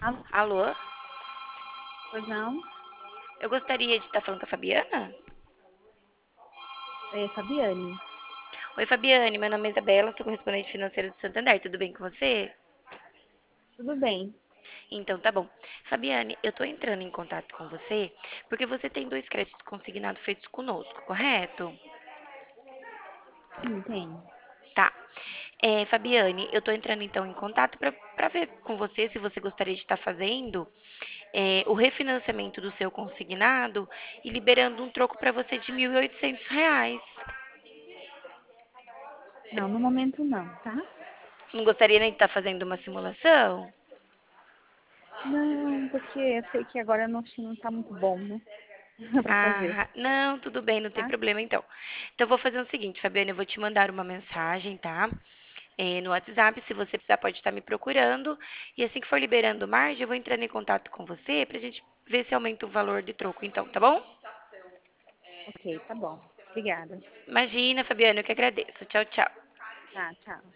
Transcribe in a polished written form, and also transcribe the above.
Ah, Alô? pois não? Eu gostaria de estar falando com a Fabiana. É, Fabiane, Oi, Fabiane, meu nome é Isabela, sou correspondente financeira do Santander, tudo bem com você? tudo bem? Então, tá bom. Fabiane, eu tô entrando em contato com você porque você tem dois créditos consignados feitos conosco, correto? Sim, tem. Tá. Fabiane, eu tô entrando então em contato para ver com você se você gostaria de estar fazendo o refinanciamento do seu consignado e liberando um troco para você de R$ 1.800. Não, no momento não, tá? Não gostaria nem de estar fazendo uma simulação? Não, porque eu sei que agora não tá muito bom, né? Pra fazer, Ah, não, tudo bem, não tem tá? problema então. Então, eu vou fazer o seguinte, Fabiana, eu vou te mandar uma mensagem, tá? No WhatsApp, se você precisar, pode estar me procurando. E assim que for liberando margem, eu vou entrando em contato com você pra gente ver se aumenta o valor de troco, então, tá bom? Ok, tá bom. Obrigada. Imagina, Fabiana, eu que agradeço. Tchau, tchau. Tá, tchau.